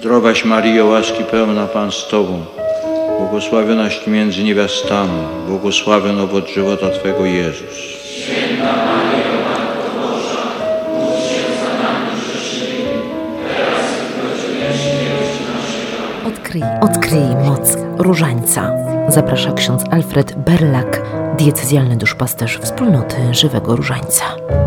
Zdrowaś Maryjo, łaski pełna, Pan z Tobą, błogosławionaś Ty między niewiastami, błogosławion owoc żywota Twego Jezus. Święta Maryjo, Matko Boża, módl się za nami grzesznymi, teraz i w godzinę śmierci naszej. Odkryj moc Różańca. Zaprasza ksiądz Alfred Berlak, diecezjalny duszpasterz Wspólnoty Żywego Różańca.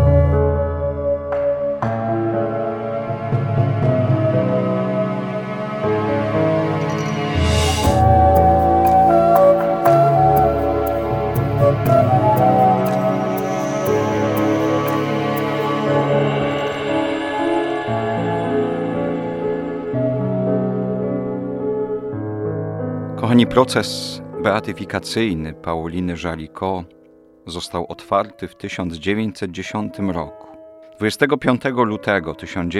Kochani, proces beatyfikacyjny Pauliny Jaricot został otwarty w 1910 roku. 25 lutego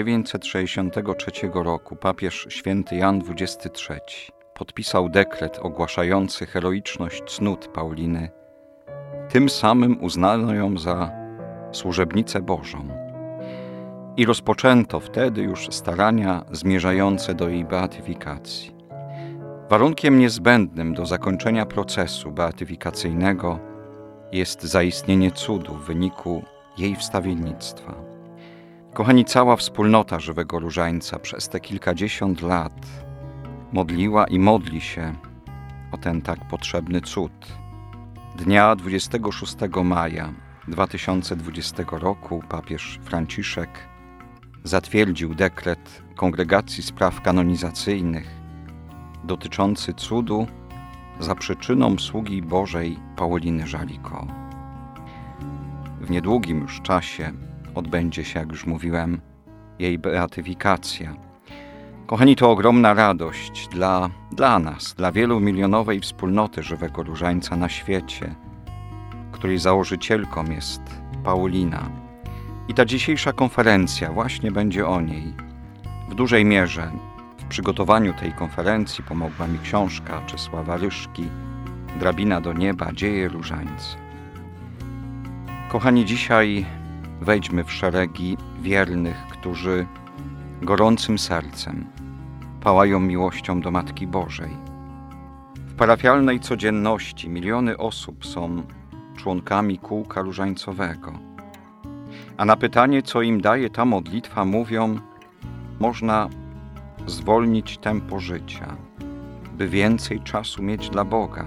1963 roku papież święty Jan XXIII podpisał dekret ogłaszający heroiczność cnót Pauliny. Tym samym uznano ją za służebnicę Bożą. I rozpoczęto wtedy już starania zmierzające do jej beatyfikacji. Warunkiem niezbędnym do zakończenia procesu beatyfikacyjnego jest zaistnienie cudu w wyniku jej wstawiennictwa. Kochani, cała wspólnota Żywego Różańca przez te kilkadziesiąt lat modliła i modli się o ten tak potrzebny cud. Dnia 26 maja 2020 roku papież Franciszek zatwierdził dekret Kongregacji Spraw Kanonizacyjnych dotyczący cudu za przyczyną sługi Bożej Pauliny Jaricot. W niedługim już czasie odbędzie się, jak już mówiłem, jej beatyfikacja. Kochani, to ogromna radość dla nas, dla wielomilionowej wspólnoty Żywego Różańca na świecie, której założycielką jest Paulina. I ta dzisiejsza konferencja właśnie będzie o niej. W dużej mierze w przygotowaniu tej konferencji pomogła mi książka Czesława Ryszki Drabina do nieba, dzieje Różańca. Kochani, dzisiaj wejdźmy w szeregi wiernych, którzy gorącym sercem pałają miłością do Matki Bożej. W parafialnej codzienności miliony osób są członkami kółka różańcowego. A na pytanie, co im daje ta modlitwa, mówią: można zwolnić tempo życia, by więcej czasu mieć dla Boga.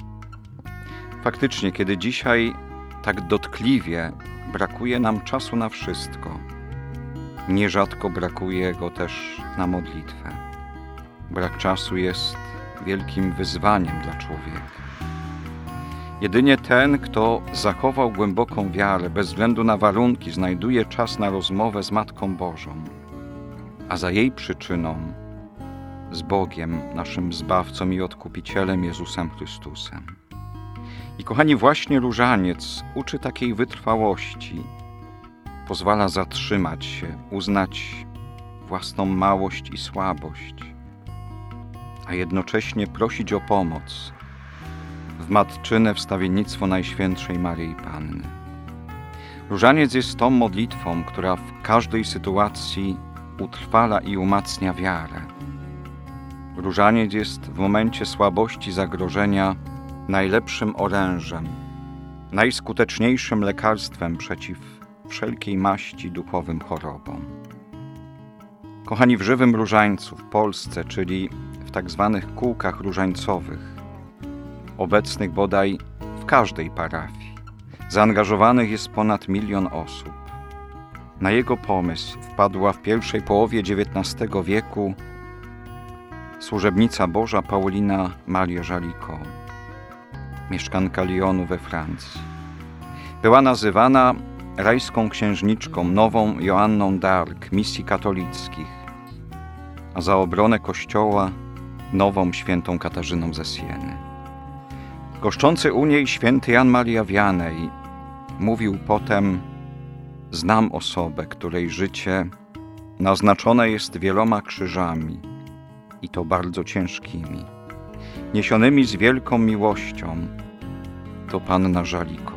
Faktycznie, kiedy dzisiaj tak dotkliwie brakuje nam czasu na wszystko, nierzadko brakuje go też na modlitwę. Brak czasu jest wielkim wyzwaniem dla człowieka. Jedynie ten, kto zachował głęboką wiarę, bez względu na warunki, znajduje czas na rozmowę z Matką Bożą, a za jej przyczyną z Bogiem, naszym Zbawcą i Odkupicielem Jezusem Chrystusem. I kochani, właśnie różaniec uczy takiej wytrwałości, pozwala zatrzymać się, uznać własną małość i słabość, a jednocześnie prosić o pomoc w matczyne wstawiennictwo Najświętszej Maryi Panny. Różaniec jest tą modlitwą, która w każdej sytuacji utrwala i umacnia wiarę. Różaniec jest w momencie słabości, zagrożenia najlepszym orężem, najskuteczniejszym lekarstwem przeciw wszelkiej maści duchowym chorobom. Kochani, w Żywym Różańcu w Polsce, czyli w tak zwanych kółkach różańcowych, obecnych bodaj w każdej parafii, zaangażowanych jest ponad 1 000 000 osób. Na jego pomysł wpadła w pierwszej połowie XIX wieku służebnica Boża Paulina Maria Jaricot, mieszkanka Lyonu we Francji. Była nazywana rajską księżniczką, nową Joanną d'Arc misji katolickich, a za obronę Kościoła nową świętą Katarzyną ze Sieny. Goszczący u niej święty Jan Maria Vianney mówił potem: znam osobę, której życie naznaczone jest wieloma krzyżami, i to bardzo ciężkimi, niesionymi z wielką miłością. To panna Jaricot.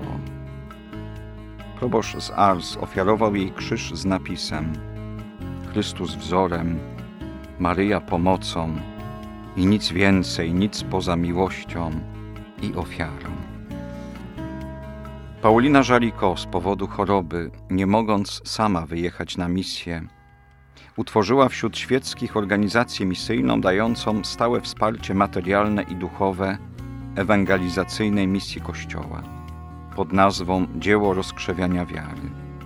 Proboszcz z Ars ofiarował jej krzyż z napisem: Chrystus wzorem, Maryja pomocą i nic więcej, nic poza miłością i ofiarą. Paulina Jaricot z powodu choroby, nie mogąc sama wyjechać na misję, utworzyła wśród świeckich organizację misyjną dającą stałe wsparcie materialne i duchowe ewangelizacyjnej misji Kościoła pod nazwą Dzieło Rozkrzewiania Wiary.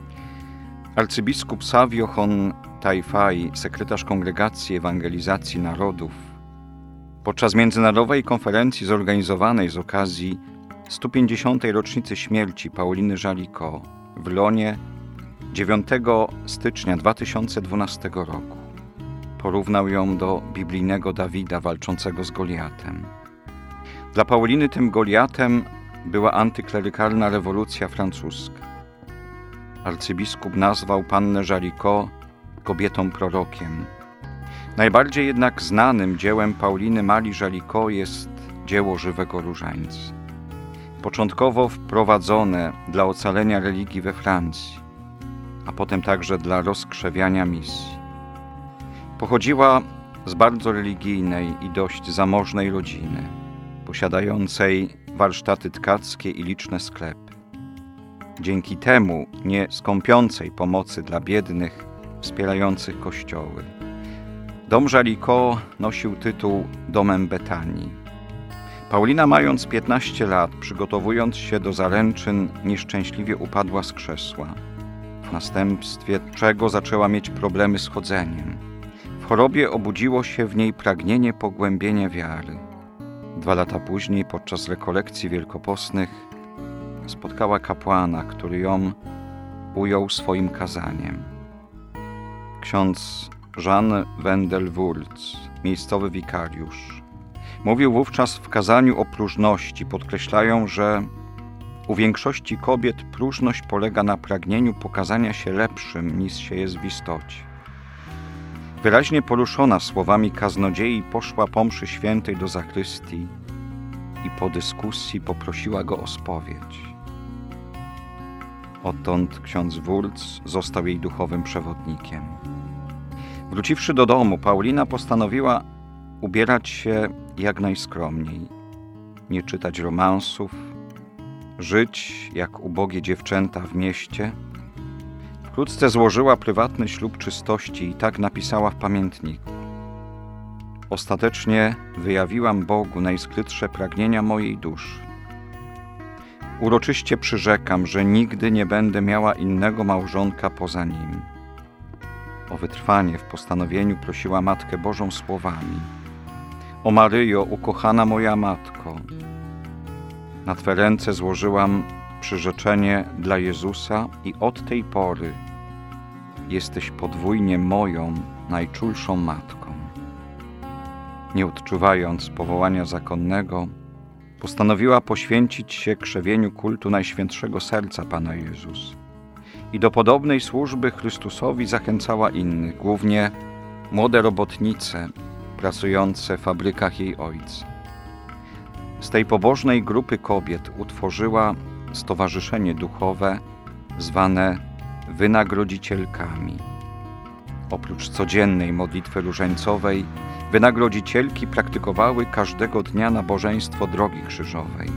Arcybiskup Savio Hon Taifai, sekretarz Kongregacji Ewangelizacji Narodów, podczas międzynarodowej konferencji zorganizowanej z okazji 150. rocznicy śmierci Pauliny Jaricot w Lonie 9 stycznia 2012 roku porównał ją do biblijnego Dawida walczącego z Goliatem. Dla Pauliny tym Goliatem była antyklerykalna rewolucja francuska. Arcybiskup nazwał pannę Jaricot kobietą prorokiem. Najbardziej jednak znanym dziełem Pauliny Marii Jaricot jest dzieło Żywego Różańca. Początkowo wprowadzone dla ocalenia religii we Francji, a potem także dla rozkrzewiania misji. Pochodziła z bardzo religijnej i dość zamożnej rodziny, posiadającej warsztaty tkackie i liczne sklepy. Dzięki temu nie skąpiącej pomocy dla biednych, wspierających kościoły. Dom Jaricot nosił tytuł Domem Betanii. Paulina, mając 15 lat, przygotowując się do zaręczyn, nieszczęśliwie upadła z krzesła, w następstwie czego zaczęła mieć problemy z chodzeniem. W chorobie obudziło się w niej pragnienie pogłębienia wiary. 2 lata później, podczas rekolekcji wielkopostnych, spotkała kapłana, który ją ujął swoim kazaniem. Ksiądz Jean Wendelwurz, miejscowy wikariusz, mówił wówczas w kazaniu o próżności, podkreślając, że u większości kobiet próżność polega na pragnieniu pokazania się lepszym, niż się jest w istocie. Wyraźnie poruszona słowami kaznodziei poszła po mszy świętej do zakrystii i po dyskusji poprosiła go o spowiedź. Odtąd ksiądz Wurz został jej duchowym przewodnikiem. Wróciwszy do domu, Paulina postanowiła ubierać się jak najskromniej, nie czytać romansów, żyć jak ubogie dziewczęta w mieście. Wkrótce złożyła prywatny ślub czystości i tak napisała w pamiętniku: ostatecznie wyjawiłam Bogu najskrytsze pragnienia mojej duszy. Uroczyście przyrzekam, że nigdy nie będę miała innego małżonka poza nim. O wytrwanie w postanowieniu prosiła Matkę Bożą słowami: o Maryjo, ukochana moja Matko, na Twe ręce złożyłam przyrzeczenie dla Jezusa i od tej pory jesteś podwójnie moją najczulszą Matką. Nie odczuwając powołania zakonnego, postanowiła poświęcić się krzewieniu kultu Najświętszego Serca Pana Jezusa i do podobnej służby Chrystusowi zachęcała innych, głównie młode robotnice pracujące w fabrykach jej ojca. Z tej pobożnej grupy kobiet utworzyła stowarzyszenie duchowe zwane wynagrodzicielkami. Oprócz codziennej modlitwy różańcowej, wynagrodzicielki praktykowały każdego dnia nabożeństwo Drogi Krzyżowej.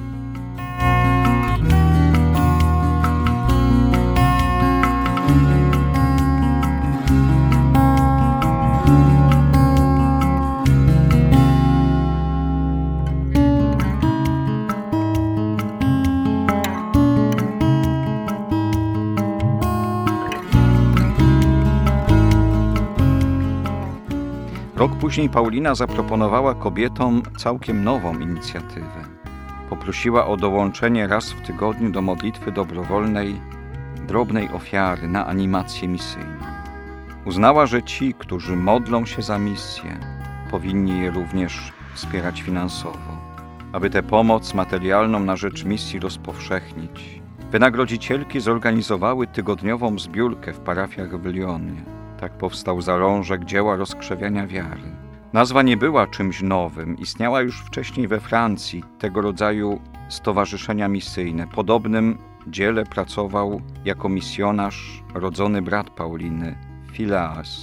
Rok później Paulina zaproponowała kobietom całkiem nową inicjatywę. Poprosiła o dołączenie raz w tygodniu do modlitwy dobrowolnej drobnej ofiary na animację misyjną. Uznała, że ci, którzy modlą się za misję, powinni je również wspierać finansowo. Aby tę pomoc materialną na rzecz misji rozpowszechnić, wynagrodzicielki zorganizowały tygodniową zbiórkę w parafiach w Lyonie. Tak powstał zalążek dzieła rozkrzewiania wiary. Nazwa nie była czymś nowym, istniała już wcześniej we Francji tego rodzaju stowarzyszenia misyjne. Podobnym dziele pracował jako misjonarz rodzony brat Pauliny, Phileas.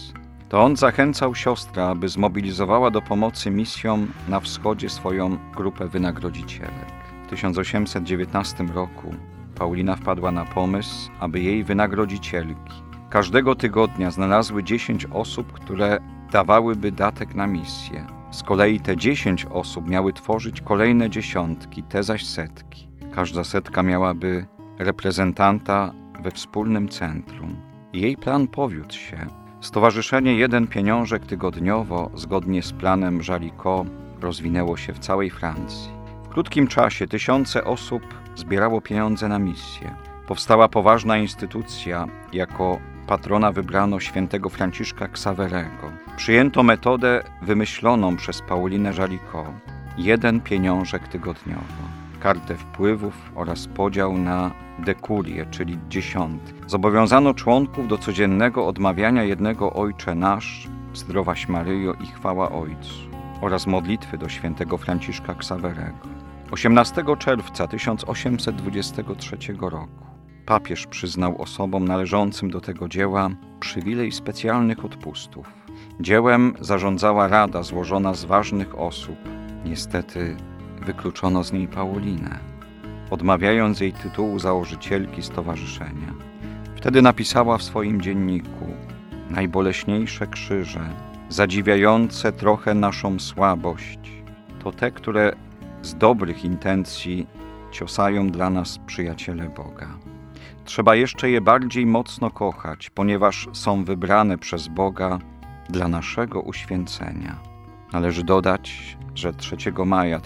To on zachęcał siostrę, aby zmobilizowała do pomocy misjom na wschodzie swoją grupę wynagrodzicielek. W 1819 roku Paulina wpadła na pomysł, aby jej wynagrodzicielki każdego tygodnia znalazły 10 osób, które dawałyby datek na misję. Z kolei te 10 osób miały tworzyć kolejne dziesiątki, te zaś setki. Każda setka miałaby reprezentanta we wspólnym centrum. I jej plan powiódł się. Stowarzyszenie Jeden Pieniążek tygodniowo, zgodnie z planem Jalicot, rozwinęło się w całej Francji. W krótkim czasie tysiące osób zbierało pieniądze na misję. Powstała poważna instytucja. Jako patrona wybrano świętego Franciszka Xaverego. Przyjęto metodę wymyśloną przez Paulinę Jalicot. Jeden pieniążek tygodniowo. Kartę wpływów oraz podział na dekurie, czyli dziesiątki. Zobowiązano członków do codziennego odmawiania jednego Ojcze Nasz, Zdrowaś Maryjo i Chwała Ojcu oraz modlitwy do świętego Franciszka Xaverego. 18 czerwca 1823 roku papież przyznał osobom należącym do tego dzieła przywilej specjalnych odpustów. Dziełem zarządzała rada złożona z ważnych osób. Niestety wykluczono z niej Paulinę, odmawiając jej tytułu założycielki stowarzyszenia. Wtedy napisała w swoim dzienniku: najboleśniejsze krzyże, zadziwiające trochę naszą słabość, to te, które z dobrych intencji ciosają dla nas przyjaciele Boga. Trzeba jeszcze je bardziej mocno kochać, ponieważ są wybrane przez Boga dla naszego uświęcenia. Należy dodać, że 3 maja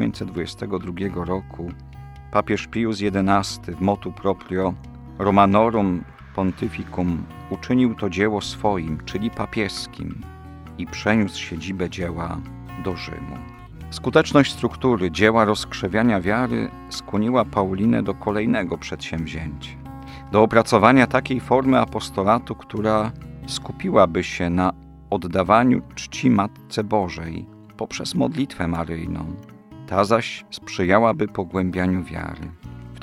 1922 roku papież Pius XI w motu proprio Romanorum Pontificum uczynił to dzieło swoim, czyli papieskim, i przeniósł siedzibę dzieła do Rzymu. Skuteczność struktury dzieła rozkrzewiania wiary skłoniła Paulinę do kolejnego przedsięwzięcia. Do opracowania takiej formy apostolatu, która skupiłaby się na oddawaniu czci Matce Bożej poprzez modlitwę maryjną. Ta zaś sprzyjałaby pogłębianiu wiary. W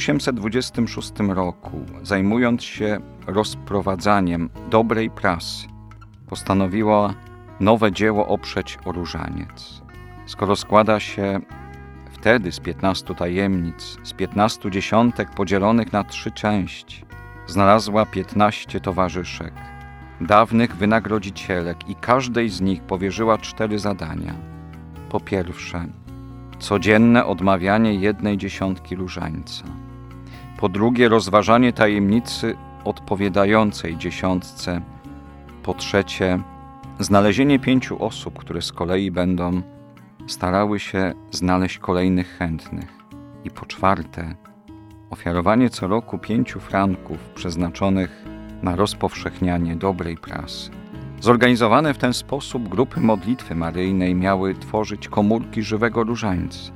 1826 roku, zajmując się rozprowadzaniem dobrej prasy, postanowiła nowe dzieło oprzeć o różaniec. Skoro składa się wtedy z 15 tajemnic, z 15 dziesiątek podzielonych na 3 części, znalazła 15 towarzyszek, dawnych wynagrodzicielek, i każdej z nich powierzyła 4 zadania. Po pierwsze, codzienne odmawianie 1 dziesiątki różańca. Po drugie, rozważanie tajemnicy odpowiadającej dziesiątce. Po trzecie, znalezienie 5 osób, które z kolei będą starały się znaleźć kolejnych chętnych. I po czwarte, ofiarowanie co roku 5 franków przeznaczonych na rozpowszechnianie dobrej prasy. Zorganizowane w ten sposób grupy modlitwy maryjnej miały tworzyć komórki żywego różańca.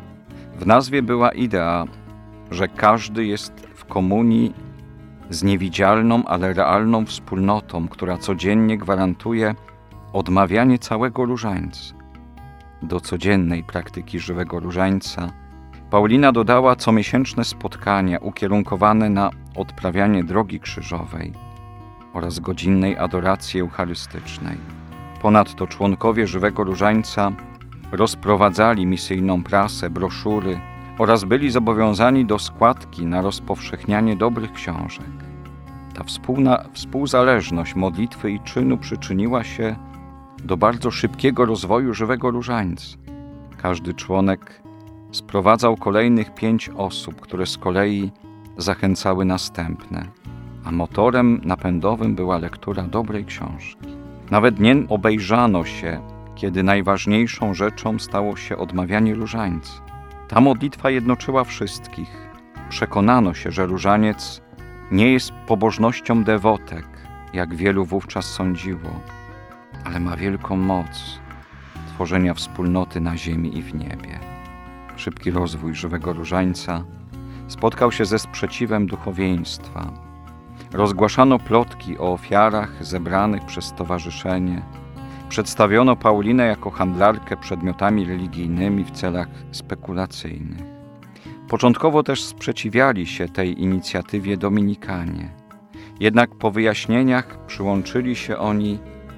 W nazwie była idea, że każdy jest w komunii z niewidzialną, ale realną wspólnotą, która codziennie gwarantuje odmawianie całego różańca. Do codziennej praktyki żywego różańca Paulina dodała comiesięczne spotkania ukierunkowane na odprawianie drogi krzyżowej oraz godzinnej adoracji eucharystycznej. Ponadto członkowie żywego różańca rozprowadzali misyjną prasę, broszury oraz byli zobowiązani do składki na rozpowszechnianie dobrych książek. Ta współzależność modlitwy i czynu przyczyniła się do bardzo szybkiego rozwoju żywego różańca. Każdy członek sprowadzał kolejnych 5 osób, które z kolei zachęcały następne, a motorem napędowym była lektura dobrej książki. Nawet nie obejrzano się, kiedy najważniejszą rzeczą stało się odmawianie różańca. Ta modlitwa jednoczyła wszystkich. Przekonano się, że różaniec nie jest pobożnością dewotek, jak wielu wówczas sądziło, ale ma wielką moc tworzenia wspólnoty na ziemi i w niebie. Szybki rozwój żywego różańca spotkał się ze sprzeciwem duchowieństwa. Rozgłaszano plotki o ofiarach zebranych przez stowarzyszenie. Przedstawiono Paulinę jako handlarkę przedmiotami religijnymi w celach spekulacyjnych. Początkowo też sprzeciwiali się tej inicjatywie dominikanie. Jednak po wyjaśnieniach przyłączyli się oni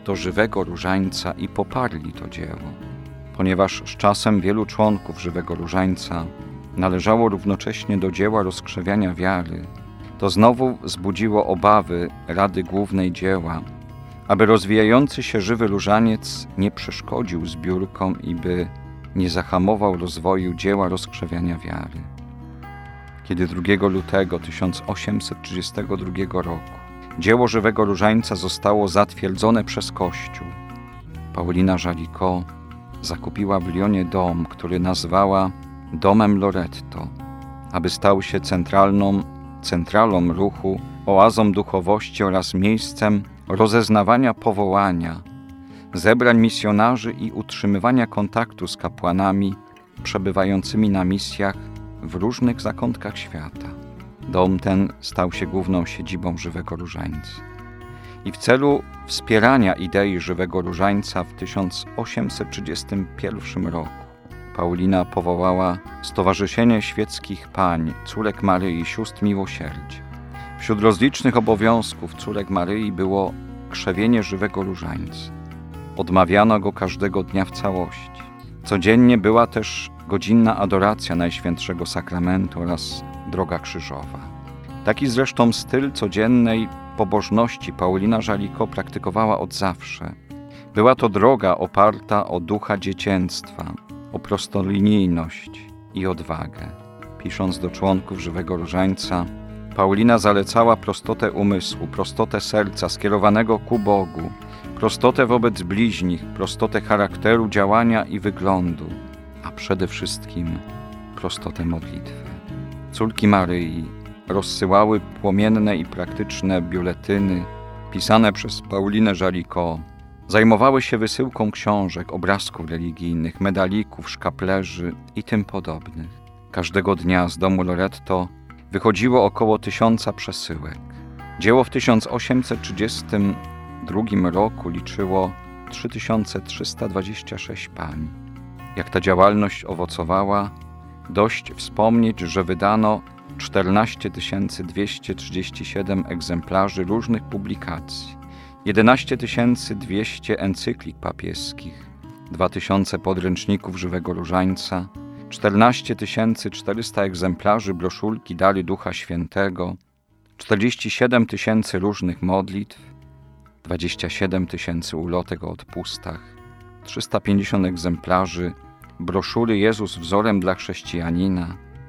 do żywego różańca i poparli to dzieło. Ponieważ z czasem wielu członków żywego różańca należało równocześnie do dzieła rozkrzewiania wiary, to znowu wzbudziło obawy Rady Głównej Dzieła, aby rozwijający się żywy różaniec nie przeszkodził zbiórkom i by nie zahamował rozwoju dzieła rozkrzewiania wiary. Kiedy 2 lutego 1832 roku dzieło żywego różańca zostało zatwierdzone przez Kościół, Paulina Jaricot zakupiła w Lyonie dom, który nazwała Domem Loretto, aby stał się centralą ruchu, oazą duchowości oraz miejscem rozeznawania powołania, zebrań misjonarzy i utrzymywania kontaktu z kapłanami przebywającymi na misjach w różnych zakątkach świata. Dom ten stał się główną siedzibą żywego różańca. I w celu wspierania idei żywego różańca w 1831 roku Paulina powołała Stowarzyszenie Świeckich Pań, Córek Maryi, Sióstr Miłosierdzia. Wśród rozlicznych obowiązków córek Maryi było krzewienie żywego różańca. Odmawiano go każdego dnia w całości. Codziennie była też godzinna adoracja Najświętszego Sakramentu oraz droga krzyżowa. Taki zresztą styl codziennej pobożności Paulina Jaricot praktykowała od zawsze. Była to droga oparta o ducha dziecięctwa, o prostolinijność i odwagę. Pisząc do członków żywego różańca, Paulina zalecała prostotę umysłu, prostotę serca skierowanego ku Bogu, prostotę wobec bliźnich, prostotę charakteru, działania i wyglądu, a przede wszystkim prostotę modlitwy. Córki Maryi rozsyłały płomienne i praktyczne biuletyny pisane przez Paulinę Jaricot. Zajmowały się wysyłką książek, obrazków religijnych, medalików, szkaplerzy i tym podobnych. Każdego dnia z domu Loretto wychodziło około 1000 przesyłek. Dzieło w 1832 roku liczyło 3326 pań. Jak ta działalność owocowała, dość wspomnieć, że wydano 14 237 egzemplarzy różnych publikacji, 11 200 encyklik papieskich, 2000 podręczników żywego różańca, 14 400 egzemplarzy broszurki Dary Ducha Świętego, 47 000 różnych modlitw, 27 000 ulotek o odpustach, 350 egzemplarzy broszury Jezus wzorem dla chrześcijanina,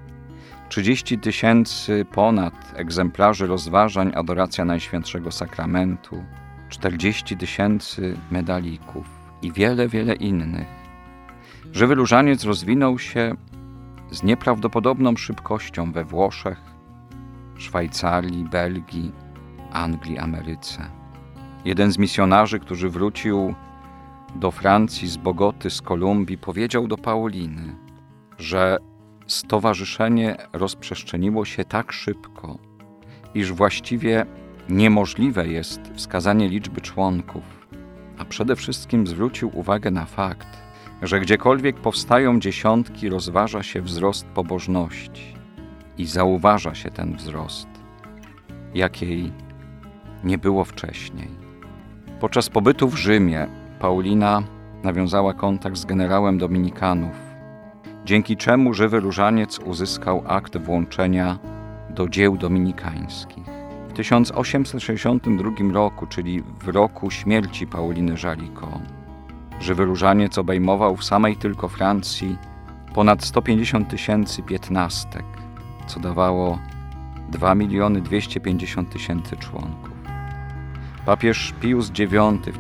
30 000 ponad egzemplarzy rozważań Adoracja Najświętszego Sakramentu, 40 000 medalików i wiele, wiele innych. Żywy różaniec rozwinął się z nieprawdopodobną szybkością we Włoszech, Szwajcarii, Belgii, Anglii, Ameryce. Jeden z misjonarzy, który wrócił do Francji z Bogoty, z Kolumbii, powiedział do Pauliny, że stowarzyszenie rozprzestrzeniło się tak szybko, iż właściwie niemożliwe jest wskazanie liczby członków, a przede wszystkim zwrócił uwagę na fakt, że gdziekolwiek powstają dziesiątki, rozważa się wzrost pobożności i zauważa się ten wzrost, jakiej nie było wcześniej. Podczas pobytu w Rzymie Paulina nawiązała kontakt z generałem dominikanów, dzięki czemu żywy różaniec uzyskał akt włączenia do dzieł dominikańskich. W 1862 roku, czyli w roku śmierci Pauliny Jaricot, żywy różaniec obejmował w samej tylko Francji ponad 150 000 piętnastek, co dawało 2 250 000 członków. Papież Pius IX w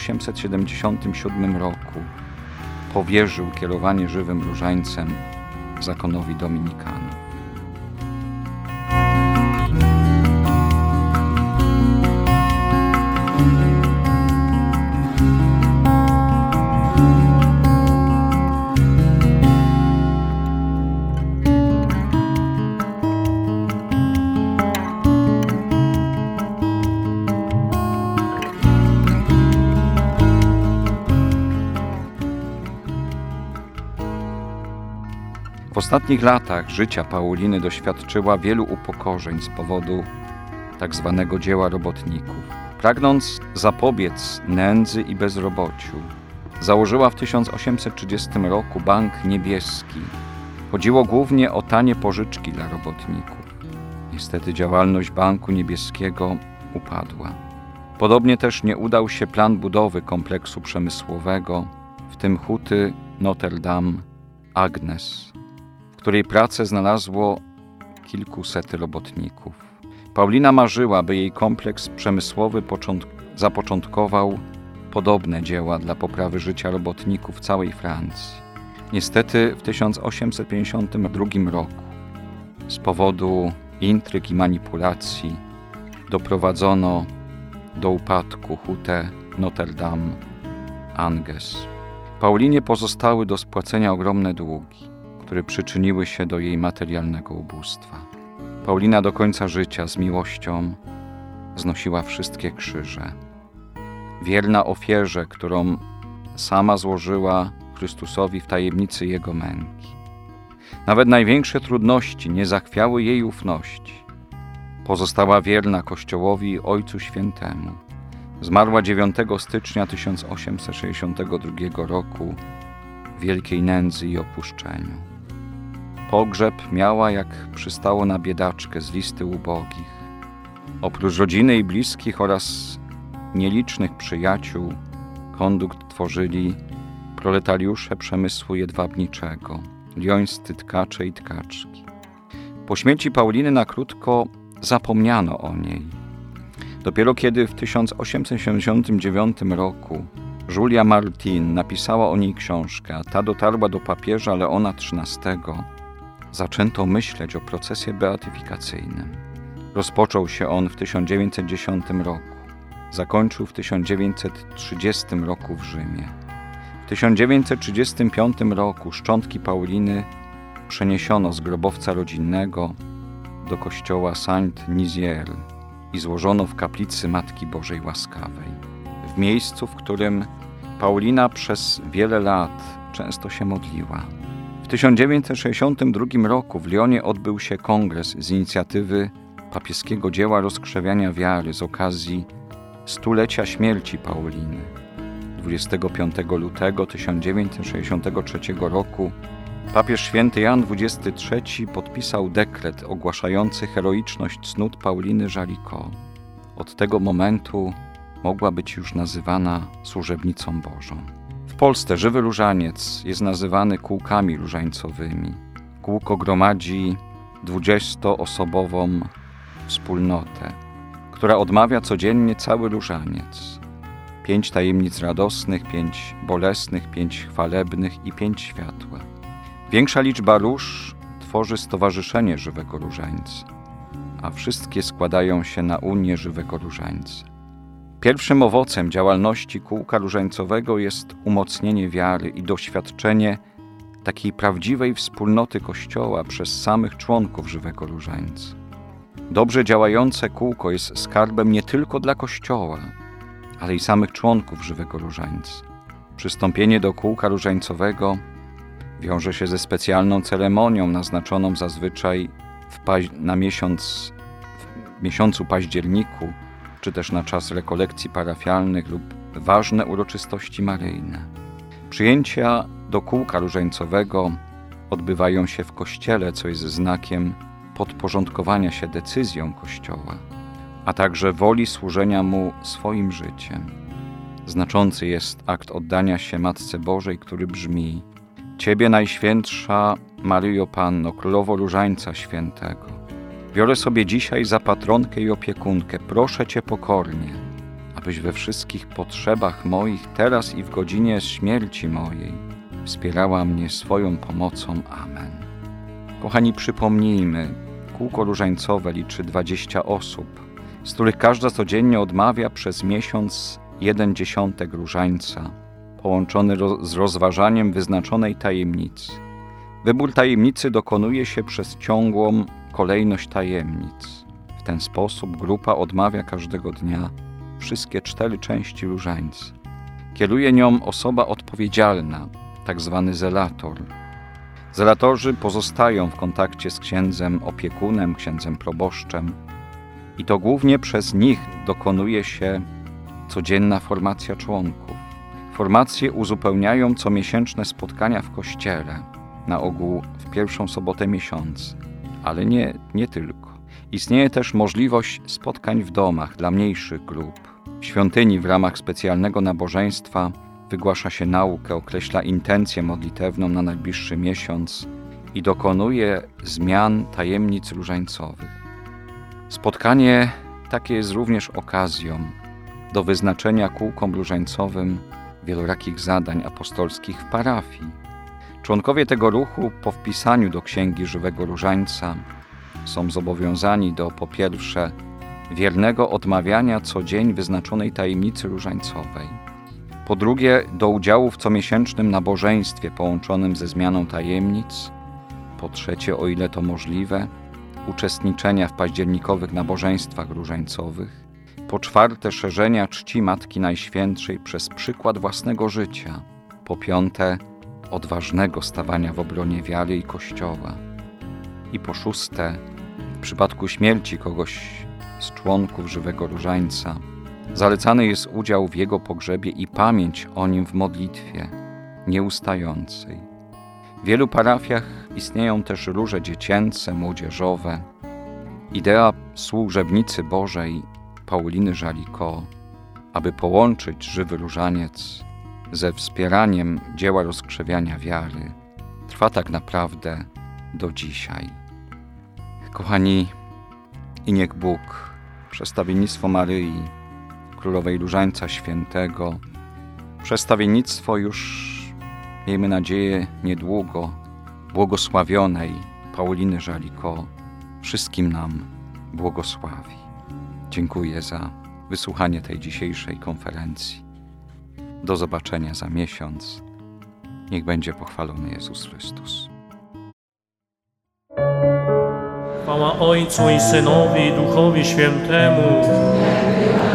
1877 roku powierzył kierowanie żywym różańcem zakonowi dominikanów. W ostatnich latach życia Pauliny doświadczyła wielu upokorzeń z powodu tak zwanego dzieła robotników. Pragnąc zapobiec nędzy i bezrobociu, założyła w 1830 roku Bank Niebieski. Chodziło głównie o tanie pożyczki dla robotników. Niestety działalność Banku Niebieskiego upadła. Podobnie też nie udał się plan budowy kompleksu przemysłowego, w tym huty Notre-Dame-Agnes, w której pracę znalazło kilkuset robotników. Paulina marzyła, by jej kompleks przemysłowy zapoczątkował podobne dzieła dla poprawy życia robotników w całej Francji. Niestety w 1852 roku z powodu intryg i manipulacji doprowadzono do upadku hutę Notre-Dame-Agnes. Paulinie pozostały do spłacenia ogromne długi, które przyczyniły się do jej materialnego ubóstwa. Paulina do końca życia z miłością znosiła wszystkie krzyże. Wierna ofierze, którą sama złożyła Chrystusowi w tajemnicy Jego męki. Nawet największe trudności nie zachwiały jej ufności. Pozostała wierna Kościołowi i Ojcu Świętemu. Zmarła 9 stycznia 1862 roku w wielkiej nędzy i opuszczeniu. Pogrzeb miała, jak przystało na biedaczkę z listy ubogich. Oprócz rodziny i bliskich oraz nielicznych przyjaciół, kondukt tworzyli proletariusze przemysłu jedwabniczego, liońscy tkacze i tkaczki. Po śmierci Pauliny na krótko zapomniano o niej. Dopiero kiedy w 1879 roku Julia Martin napisała o niej książkę, a ta dotarła do papieża Leona XIII, zaczęto myśleć o procesie beatyfikacyjnym. Rozpoczął się on w 1910 roku. Zakończył w 1930 roku w Rzymie. W 1935 roku szczątki Pauliny przeniesiono z grobowca rodzinnego do kościoła Saint-Nizier i złożono w kaplicy Matki Bożej Łaskawej, w miejscu, w którym Paulina przez wiele lat często się modliła. W 1962 roku w Lyonie odbył się kongres z inicjatywy papieskiego dzieła rozkrzewiania wiary z okazji stulecia śmierci Pauliny. 25 lutego 1963 roku papież święty Jan XXIII podpisał dekret ogłaszający heroiczność cnót Pauliny Jaricot. Od tego momentu mogła być już nazywana służebnicą Bożą. W Polsce żywy różaniec jest nazywany kółkami różańcowymi. Kółko gromadzi 20-osobową wspólnotę, która odmawia codziennie cały różaniec. 5 tajemnic radosnych, 5 bolesnych, 5 chwalebnych i 5 światła. Większa liczba róż tworzy Stowarzyszenie Żywego Różańca, a wszystkie składają się na Unię Żywego Różańca. Pierwszym owocem działalności kółka różańcowego jest umocnienie wiary i doświadczenie takiej prawdziwej wspólnoty Kościoła przez samych członków Żywego Różańca. Dobrze działające kółko jest skarbem nie tylko dla Kościoła, ale i samych członków Żywego Różańca. Przystąpienie do kółka różańcowego wiąże się ze specjalną ceremonią naznaczoną zazwyczaj w miesiącu październiku, czy też na czas rekolekcji parafialnych lub ważne uroczystości maryjne. Przyjęcia do kółka różańcowego odbywają się w kościele, co jest znakiem podporządkowania się decyzjom Kościoła, a także woli służenia mu swoim życiem. Znaczący jest akt oddania się Matce Bożej, który brzmi: Ciebie, Najświętsza Maryjo Panno, Królowo Różańca Świętego, biorę sobie dzisiaj za patronkę i opiekunkę. Proszę Cię pokornie, abyś we wszystkich potrzebach moich, teraz i w godzinie śmierci mojej, wspierała mnie swoją pomocą. Amen. Kochani, przypomnijmy, kółko różańcowe liczy 20 osób, z których każda codziennie odmawia przez miesiąc 1/10 różańca, połączony z rozważaniem wyznaczonej tajemnicy. Wybór tajemnicy dokonuje się przez ciągłą kolejność tajemnic. W ten sposób grupa odmawia każdego dnia wszystkie 4 części różańca. Kieruje nią osoba odpowiedzialna, tak zwany zelator. Zelatorzy pozostają w kontakcie z księdzem opiekunem, księdzem proboszczem I to głównie przez nich dokonuje się codzienna formacja członków. Formacje uzupełniają comiesięczne spotkania w kościele, na ogół w pierwszą sobotę miesiąca. Ale nie tylko. Istnieje też możliwość spotkań w domach dla mniejszych grup. W świątyni w ramach specjalnego nabożeństwa wygłasza się naukę, określa intencję modlitewną na najbliższy miesiąc i dokonuje zmian tajemnic różańcowych. Spotkanie takie jest również okazją do wyznaczenia kółkom różańcowym wielorakich zadań apostolskich w parafii. Członkowie tego ruchu po wpisaniu do Księgi Żywego Różańca są zobowiązani do, po pierwsze, wiernego odmawiania co dzień wyznaczonej tajemnicy różańcowej. Po drugie, do udziału w comiesięcznym nabożeństwie połączonym ze zmianą tajemnic. Po trzecie, o ile to możliwe, uczestniczenia w październikowych nabożeństwach różańcowych. Po czwarte, szerzenia czci Matki Najświętszej przez przykład własnego życia. Po piąte, odważnego stawania w obronie wiary i Kościoła. I po szóste, w przypadku śmierci kogoś z członków Żywego Różańca, zalecany jest udział w jego pogrzebie i pamięć o nim w modlitwie nieustającej. W wielu parafiach istnieją też róże dziecięce, młodzieżowe. Idea służebnicy Bożej Pauliny Żaliko, aby połączyć Żywy Różaniec ze wspieraniem dzieła rozkrzewiania wiary, trwa tak naprawdę do dzisiaj. Kochani, i niech Bóg, przestawiennictwo Maryi, Królowej Różańca Świętego, przestawiennictwo już, miejmy nadzieję, niedługo błogosławionej Pauliny Żaliko, wszystkim nam błogosławi. Dziękuję za wysłuchanie tej dzisiejszej konferencji. Do zobaczenia za miesiąc. Niech będzie pochwalony Jezus Chrystus. Chwała Ojcu i Synowi i Duchowi Świętemu.